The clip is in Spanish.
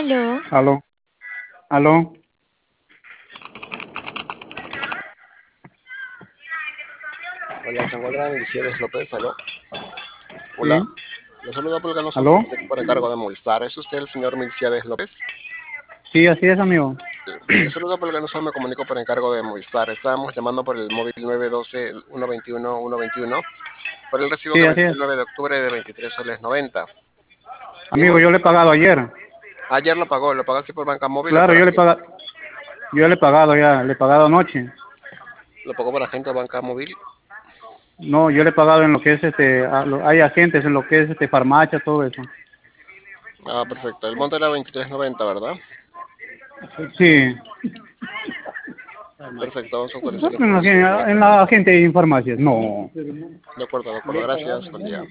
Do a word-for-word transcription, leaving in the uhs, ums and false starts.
Aló. Aló, aló, Hola, se encuentra Milciades López, aló. sí, Hola, le saludo por el me aló, comunico por encargo de Movistar. ¿Es usted el señor Milciades López? sí, así es, amigo. Le saludo por el me comunico por encargo de Movistar. Estábamos llamando por el móvil nueve uno dos, uno dos uno, uno dos uno por el recibo Sí, que así venció es. el nueve de octubre de veintitrés soles noventa. Amigo, Vimos, yo le he pagado ayer. ayer lo pagó, ¿lo pagaste por banca móvil o Claro, por yo le he agente? pagado, yo le he pagado ya, le he pagado anoche. ¿Lo pagó por agente o banca móvil? No, yo le he pagado en lo que es este, a lo- hay agentes en lo que es este farmacia, todo eso. Ah, perfecto. El monto era veintitrés noventa, ¿verdad? Sí, Perfecto, vamos a actualizar la en la, información. en la agente de farmacias, no. De acuerdo, de acuerdo. Gracias. Buen día.